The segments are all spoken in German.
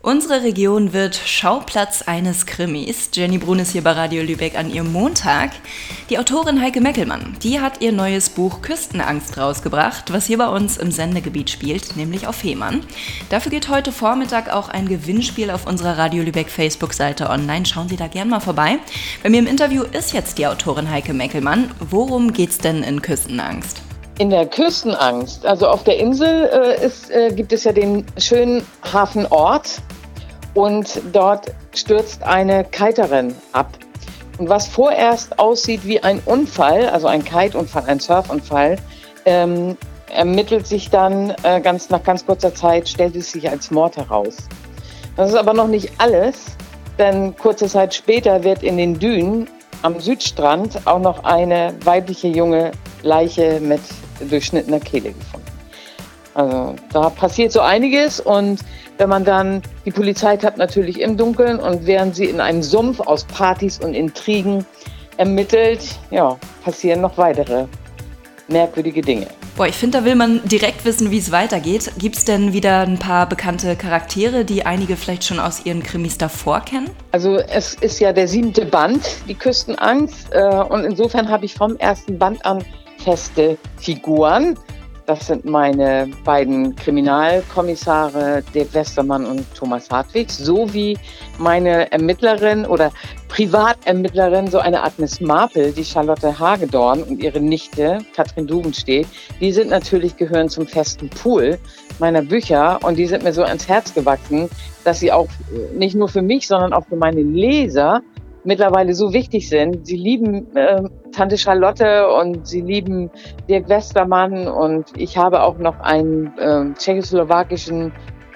Unsere Region wird Schauplatz eines Krimis. Jenny Brun ist hier bei Radio Lübeck an ihrem Montag. Die Autorin Heike Meckelmann, die hat ihr neues Buch Küstenangst rausgebracht, was hier bei uns im Sendegebiet spielt, nämlich auf Fehmarn. Dafür geht heute Vormittag auch ein Gewinnspiel auf unserer Radio Lübeck Facebook-Seite online. Schauen Sie da gerne mal vorbei. Bei mir im Interview ist jetzt die Autorin Heike Meckelmann. Worum geht's denn in Küstenangst? In der Küstenangst, also auf der Insel gibt es ja den schönen Hafenort und dort stürzt eine Kiterin ab. Und was vorerst aussieht wie ein Unfall, also ein Kite-Unfall, ein Surfunfall, ermittelt sich dann nach ganz kurzer Zeit, stellt es sich als Mord heraus. Das ist aber noch nicht alles, denn kurze Zeit später wird in den Dünen am Südstrand auch noch eine weibliche junge Leiche mit durchschnittener Kehle gefunden. Also da passiert so einiges und wenn man dann, die Polizei tappt natürlich im Dunkeln und während sie in einem Sumpf aus Partys und Intrigen ermittelt, passieren noch weitere merkwürdige Dinge. Ich finde, da will man direkt wissen, wie es weitergeht. Gibt es denn wieder ein paar bekannte Charaktere, die einige vielleicht schon aus ihren Krimis davor kennen? Also es ist ja der 7. Band, die Küstenangst. Und insofern habe ich vom ersten Band an feste Figuren. Das sind meine beiden Kriminalkommissare, Dirk Westermann und Thomas Hartwig, sowie meine Ermittlerin oder Privatermittlerin, so eine Agnes Marpel, die Charlotte Hagedorn und ihre Nichte Katrin Dubenstedt. Die gehören zum festen Pool meiner Bücher und die sind mir so ans Herz gewachsen, dass sie auch nicht nur für mich, sondern auch für meine Leser mittlerweile so wichtig sind. Sie lieben Tante Charlotte und sie lieben Dirk Westermann und ich habe auch noch einen tschechoslowakischen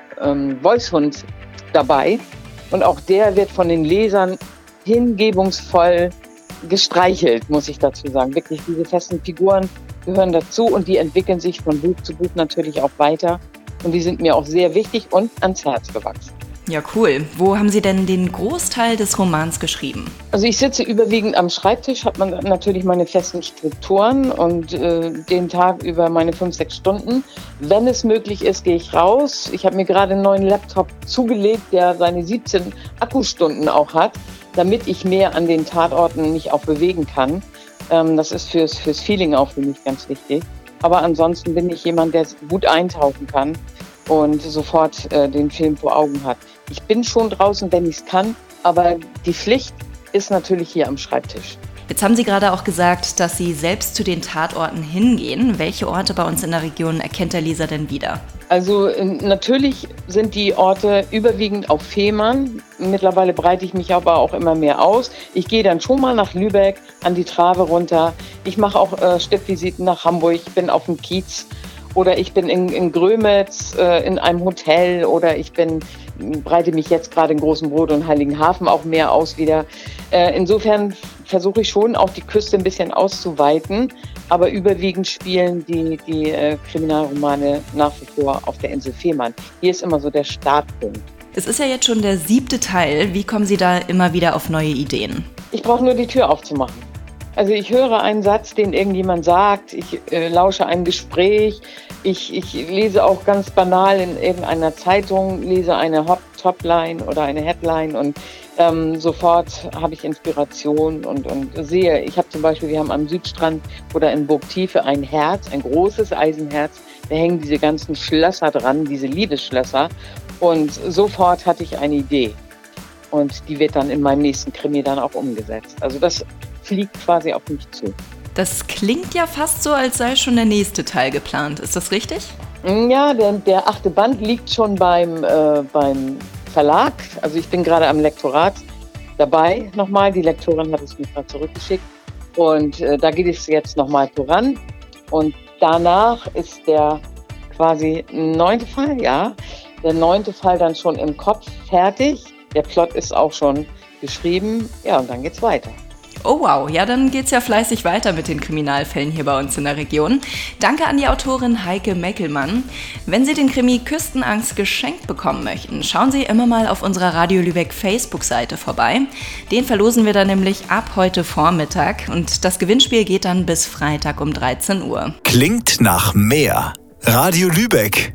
Wolfshund dabei und auch der wird von den Lesern hingebungsvoll gestreichelt, muss ich dazu sagen. Wirklich, diese festen Figuren gehören dazu und die entwickeln sich von Buch zu Buch natürlich auch weiter und die sind mir auch sehr wichtig und ans Herz gewachsen. Ja, cool. Wo haben Sie denn den Großteil des Romans geschrieben? Also ich sitze überwiegend am Schreibtisch, hat man natürlich meine festen Strukturen und den Tag über meine 5-6 Stunden. Wenn es möglich ist, gehe ich raus. Ich habe mir gerade einen neuen Laptop zugelegt, der seine 17 Akkustunden auch hat, damit ich mehr an den Tatorten mich auch bewegen kann. Das ist fürs Feeling auch für mich ganz wichtig. Aber ansonsten bin ich jemand, der gut eintauchen kann und sofort den Film vor Augen hat. Ich bin schon draußen, wenn ich es kann, aber die Pflicht ist natürlich hier am Schreibtisch. Jetzt haben Sie gerade auch gesagt, dass Sie selbst zu den Tatorten hingehen. Welche Orte bei uns in der Region erkennt der Leser denn wieder? Also natürlich sind die Orte überwiegend auf Fehmarn. Mittlerweile breite ich mich aber auch immer mehr aus. Ich gehe dann schon mal nach Lübeck, an die Trave runter. Ich mache auch Stippvisiten nach Hamburg, ich bin auf dem Kiez. Oder ich bin in Grömitz in einem Hotel oder breite mich jetzt gerade in Großenbrot und Heiligenhafen auch mehr aus wieder. Insofern versuche ich schon auch die Küste ein bisschen auszuweiten, aber überwiegend spielen die Kriminalromane nach wie vor auf der Insel Fehmarn. Hier ist immer so der Startpunkt. Es ist ja jetzt schon der 7. Teil. Wie kommen Sie da immer wieder auf neue Ideen? Ich brauche nur die Tür aufzumachen. Also ich höre einen Satz, den irgendjemand sagt, ich lausche ein Gespräch, ich lese auch ganz banal in irgendeiner Zeitung, lese eine Topline oder eine Headline und sofort habe ich Inspiration und sehe, ich habe zum Beispiel, wir haben am Südstrand oder in Burgtiefe ein Herz, ein großes Eisenherz, da hängen diese ganzen Schlösser dran, diese Liebesschlösser und sofort hatte ich eine Idee und die wird dann in meinem nächsten Krimi dann auch umgesetzt. Also das fliegt quasi auf mich zu. Das klingt ja fast so, als sei schon der nächste Teil geplant. Ist das richtig? Ja, der 8. Band liegt schon beim Verlag. Also ich bin gerade am Lektorat dabei nochmal. Die Lektorin hat es mir gerade zurückgeschickt. Und da geht es jetzt nochmal voran. Und danach ist der quasi 9. Fall, der 9. Fall dann schon im Kopf fertig. Der Plot ist auch schon geschrieben. Ja, und dann geht's weiter. Oh wow, ja, dann geht's ja fleißig weiter mit den Kriminalfällen hier bei uns in der Region. Danke an die Autorin Heike Meckelmann. Wenn Sie den Krimi Küstenangst geschenkt bekommen möchten, schauen Sie immer mal auf unserer Radio Lübeck Facebook-Seite vorbei. Den verlosen wir dann nämlich ab heute Vormittag und das Gewinnspiel geht dann bis Freitag um 13 Uhr. Klingt nach mehr. Radio Lübeck.